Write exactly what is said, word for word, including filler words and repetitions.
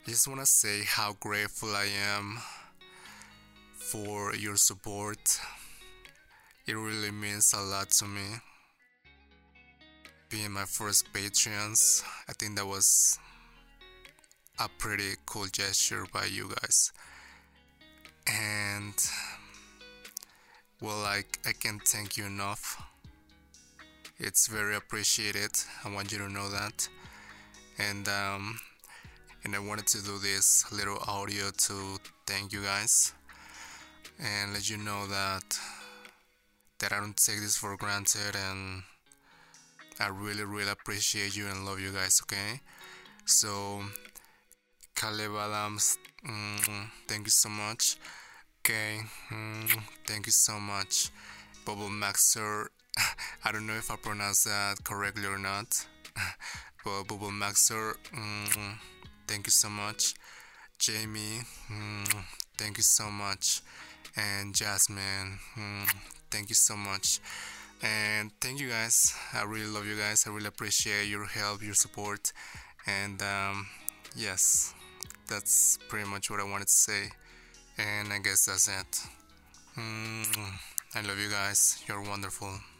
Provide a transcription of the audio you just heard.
Just want to say how grateful I am for your support. It really means a lot to me. Being my first Patreons, I think that was a pretty cool gesture by you guys. And well, I, I can't thank you enough. It's very appreciated. I want you to know that. And um, and I wanted to do this little audio to thank you guys and let you know that that I don't take this for granted, and I really really appreciate you and love you guys. Okay, so Caleb Adams, mm, thank you so much. Okay, mm, thank you so much. Bubble Maxer, I don't know if I pronounced that correctly or not, but Bubble Maxer, mm, thank you so much. Jamie, mm, thank you so much. And Jasmine, mm, thank you so much. And thank you guys. I really love you guys. I really appreciate your help, your support. And um, yes, that's pretty much what I wanted to say. And I guess that's it. Mm, I love you guys. You're wonderful.